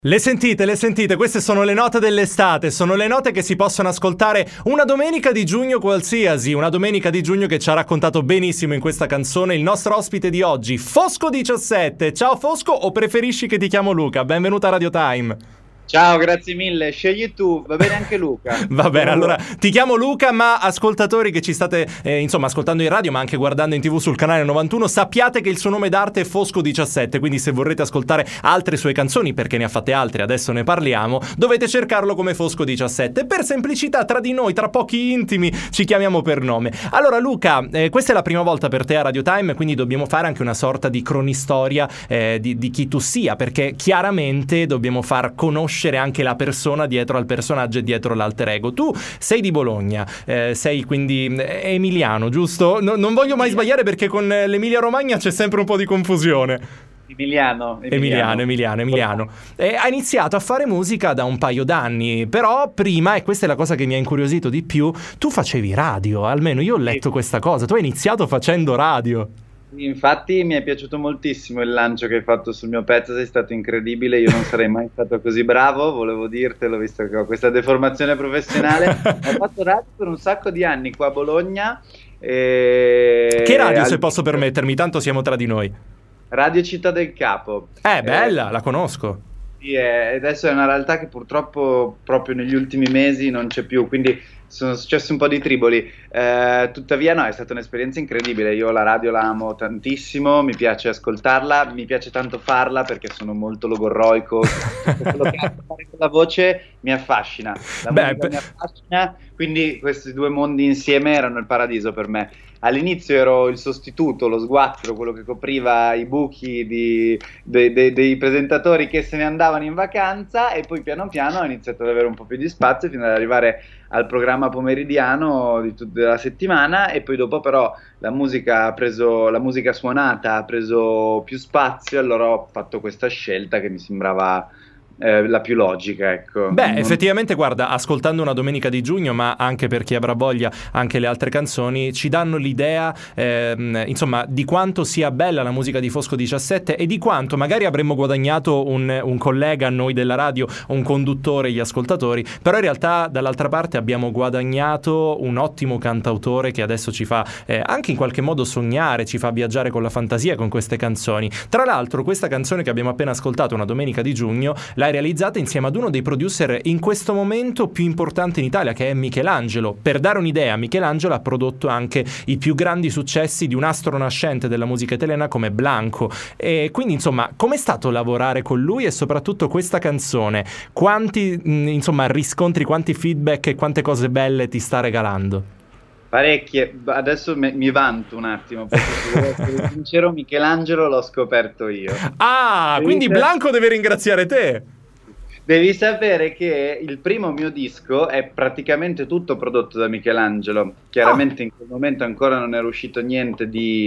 Le sentite, queste sono le note dell'estate, sono le note che si possono ascoltare una domenica di giugno qualsiasi, una domenica di giugno che ci ha raccontato benissimo in questa canzone il nostro ospite di oggi, Fosco17. Ciao Fosco, o preferisci che ti chiamo Luca? Benvenuta a Radio Time. Ciao, grazie mille, scegli tu, va bene anche Luca. Va bene, allora ti chiamo Luca, ma ascoltatori che ci state ascoltando in radio ma anche guardando in TV sul canale 91, sappiate che il suo nome d'arte è Fosco17, quindi se vorrete ascoltare altre sue canzoni, perché ne ha fatte altre, adesso ne parliamo, dovete cercarlo come Fosco17. Per semplicità tra di noi, tra pochi intimi, ci chiamiamo per nome. Allora Luca, questa è la prima volta per te a Radio Time, quindi dobbiamo fare anche una sorta di cronistoria di chi tu sia, perché chiaramente dobbiamo far conoscere anche la persona dietro al personaggio e dietro l'alter ego. Tu sei di Bologna, sei quindi emiliano, giusto? Non voglio mai sbagliare perché con l'Emilia Romagna c'è sempre un po' di confusione. Emiliano. Ha iniziato a fare musica da un paio d'anni, però prima, e questa è la cosa che mi ha incuriosito di più, tu facevi radio, almeno io ho letto questa cosa, tu hai iniziato facendo radio. Infatti mi è piaciuto moltissimo il lancio che hai fatto sul mio pezzo, sei stato incredibile, io non sarei mai stato così bravo, volevo dirtelo visto che ho questa deformazione professionale. Ho fatto radio per un sacco di anni qua a Bologna. Che radio, se posso permettermi, tanto siamo tra di noi? Radio Città del Capo. Bella, la conosco. Sì, adesso è una realtà che purtroppo proprio negli ultimi mesi non c'è più, quindi sono successi un po' di triboli, tuttavia no, è stata un'esperienza incredibile. Io la radio la amo tantissimo, mi piace ascoltarla, mi piace tanto farla perché sono molto logorroico, quello che ha a che fare con la voce mi affascina, mi affascina, quindi questi due mondi insieme erano il paradiso per me. All'inizio ero il sostituto, lo sguattero, quello che copriva i buchi dei presentatori che se ne andavano in vacanza, e poi piano piano ho iniziato ad avere un po' più di spazio fino ad arrivare al programma pomeridiano della settimana, e poi dopo però la musica suonata ha preso più spazio, allora ho fatto questa scelta che mi sembrava la più logica, ecco. Effettivamente, guarda, ascoltando Una domenica di giugno, ma anche per chi avrà voglia anche le altre canzoni, ci danno l'idea di quanto sia bella la musica di Fosco17 e di quanto magari avremmo guadagnato un collega a noi della radio, un conduttore, gli ascoltatori, però in realtà dall'altra parte abbiamo guadagnato un ottimo cantautore che adesso ci fa anche in qualche modo sognare, ci fa viaggiare con la fantasia con queste canzoni. Tra l'altro questa canzone che abbiamo appena ascoltato, Una domenica di giugno, l'hai realizzata insieme ad uno dei producer in questo momento più importanti in Italia, che è Michelangelo. Per dare un'idea, Michelangelo ha prodotto anche i più grandi successi di un astro nascente della musica italiana come Blanco, e quindi com'è stato lavorare con lui e soprattutto questa canzone? Quanti riscontri, quanti feedback e quante cose belle ti sta regalando? Parecchie, adesso mi vanto un attimo, perché se devo essere sincero, Michelangelo l'ho scoperto io. Quindi Blanco deve ringraziare te. Devi sapere che il primo mio disco è praticamente tutto prodotto da Michelangelo. Chiaramente in quel momento ancora non era uscito niente di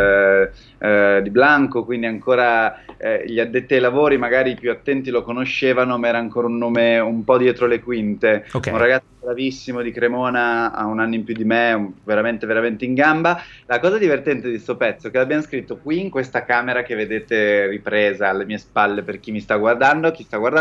Blanco, quindi ancora gli addetti ai lavori, magari i più attenti lo conoscevano, ma era ancora un nome un po' dietro le quinte. Okay. Un ragazzo bravissimo di Cremona, ha un anno in più di me, veramente veramente in gamba. La cosa divertente di sto pezzo è che l'abbiamo scritto qui in questa camera che vedete ripresa alle mie spalle per chi mi sta guardando,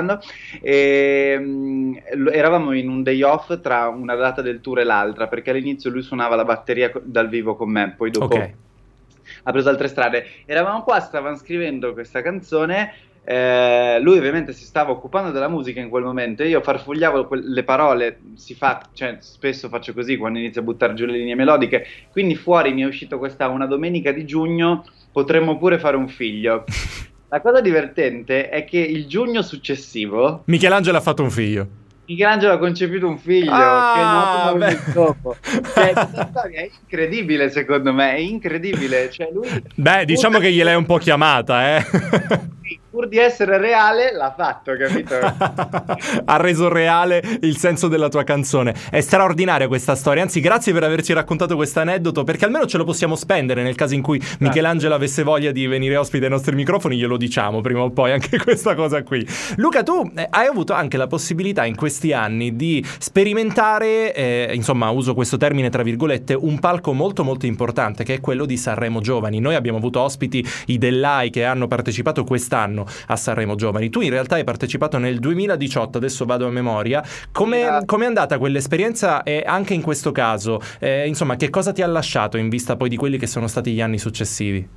e eravamo in un day off tra una data del tour e l'altra, perché all'inizio lui suonava la batteria dal vivo con me, poi dopo ha preso altre strade. Eravamo qua, stavamo scrivendo questa canzone. Lui ovviamente si stava occupando della musica in quel momento e io farfugliavo le parole, spesso faccio così quando inizio a buttare giù le linee melodiche, quindi fuori mi è uscito questa Una domenica di giugno, potremmo pure fare un figlio. La cosa divertente è che il giugno successivo Michelangelo ha fatto un figlio. Michelangelo ha concepito un figlio che è nato un mese dopo. Questa storia è incredibile, secondo me, è incredibile. Lui diciamo che gliel'hai un po' chiamata, pur di essere reale l'ha fatto, capito? Ha reso reale il senso della tua canzone. È straordinaria questa storia, anzi grazie per averci raccontato questo aneddoto, perché almeno ce lo possiamo spendere nel caso in cui Michelangelo avesse voglia di venire ospite ai nostri microfoni, glielo diciamo prima o poi anche questa cosa qui. Luca, tu hai avuto anche la possibilità in questi anni di sperimentare, uso questo termine tra virgolette, un palco molto molto importante che è quello di Sanremo Giovani. Noi abbiamo avuto ospiti i Dell'Ai che hanno partecipato quest'anno a Sanremo Giovani. Tu in realtà hai partecipato nel 2018, adesso vado a memoria. Come è andata quell'esperienza e anche in questo caso, insomma, che cosa ti ha lasciato in vista poi di quelli che sono stati gli anni successivi?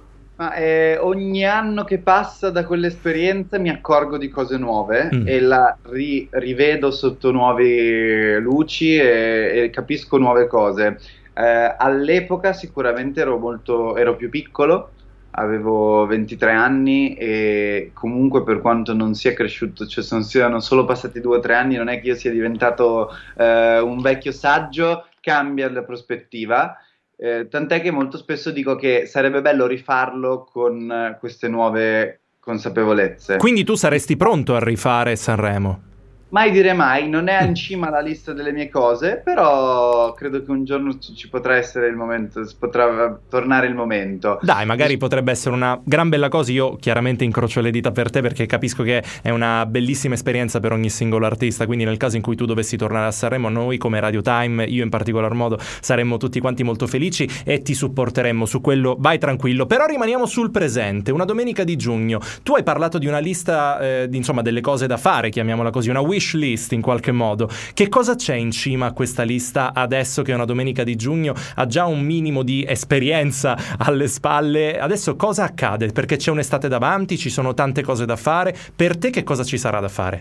Ma ogni anno che passa da quell'esperienza mi accorgo di cose nuove Mm. e la rivedo sotto nuove luci e capisco nuove cose. All'epoca sicuramente ero più piccolo, avevo 23 anni e comunque per quanto non sia cresciuto, cioè siano solo passati 2 o 3 anni, non è che io sia diventato un vecchio saggio, cambia la prospettiva. Tant'è che molto spesso dico che sarebbe bello rifarlo con queste nuove consapevolezze. Quindi tu saresti pronto a rifare Sanremo? Mai dire mai, non è in cima alla lista delle mie cose, però credo che un giorno ci potrà essere il momento, potrà tornare il momento. Dai, magari potrebbe essere una gran bella cosa. Io chiaramente incrocio le dita per te perché capisco che è una bellissima esperienza per ogni singolo artista, quindi nel caso in cui tu dovessi tornare a Sanremo, noi come Radio Time, io in particolar modo, saremmo tutti quanti molto felici e ti supporteremmo su quello, vai tranquillo. Però rimaniamo sul presente, una domenica di giugno. Tu hai parlato di una lista, insomma, delle cose da fare, chiamiamola così, una wish list in qualche modo. Che cosa c'è in cima a questa lista adesso che è una domenica di giugno, ha già un minimo di esperienza alle spalle? Adesso cosa accade? Perché c'è un'estate davanti, ci sono tante cose da fare. Per te che cosa ci sarà da fare?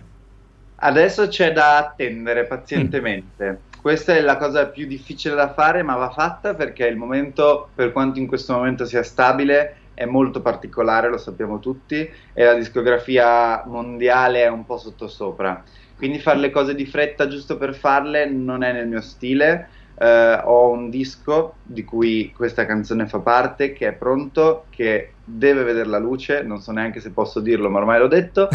Adesso c'è da attendere pazientemente. Questa è la cosa più difficile da fare, ma va fatta perché il momento, per quanto in questo momento sia stabile, è molto particolare, lo sappiamo tutti, e la discografia mondiale è un po' sottosopra. Quindi fare le cose di fretta giusto per farle non è nel mio stile. Ho un disco di cui questa canzone fa parte, che è pronto, che deve vedere la luce, non so neanche se posso dirlo, ma ormai l'ho detto.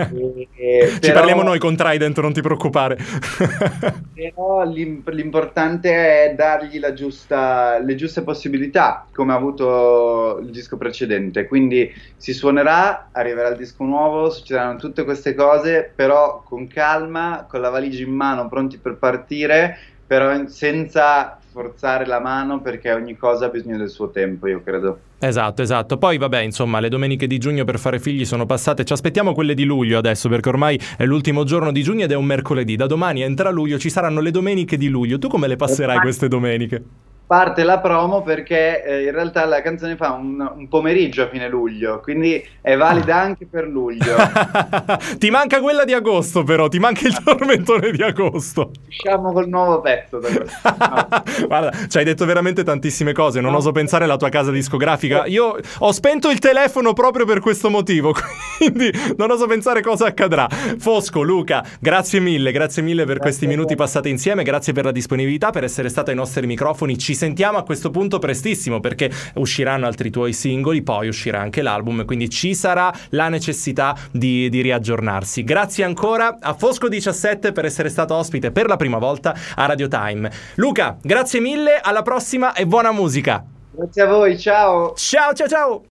Ci parliamo noi con Trident, non ti preoccupare. Però l'importante è dargli le giuste possibilità, come ha avuto il disco precedente. Quindi si suonerà, arriverà il disco nuovo, succederanno tutte queste cose, però con calma, con la valigia in mano, pronti per partire, però senza forzare la mano, perché ogni cosa ha bisogno del suo tempo, io credo. Esatto. Poi vabbè, insomma, le domeniche di giugno per fare figli sono passate. Ci aspettiamo quelle di luglio adesso, perché ormai è l'ultimo giorno di giugno ed è un mercoledì. Da domani entra luglio, ci saranno le domeniche di luglio. Tu come le passerai queste domeniche? Parte la promo perché in realtà la canzone fa un pomeriggio a fine luglio, quindi è valida anche per luglio. Ti manca quella di agosto, però, ti manca il tormentone di agosto. Usciamo col nuovo pezzo da questo. No. Guarda, ci hai detto veramente tantissime cose, non oso pensare alla tua casa discografica. Io ho spento il telefono proprio per questo motivo, quindi non oso pensare cosa accadrà. Fosco, Luca, grazie mille per questi minuti passati insieme, grazie per la disponibilità, per essere stato ai nostri microfoni. Ci sentiamo a questo punto prestissimo, perché usciranno altri tuoi singoli, poi uscirà anche l'album, quindi ci sarà la necessità di riaggiornarsi. Grazie ancora a Fosco 17 per essere stato ospite per la prima volta a Radio Time. Luca, grazie mille, alla prossima e buona musica. Grazie a voi, ciao. Ciao.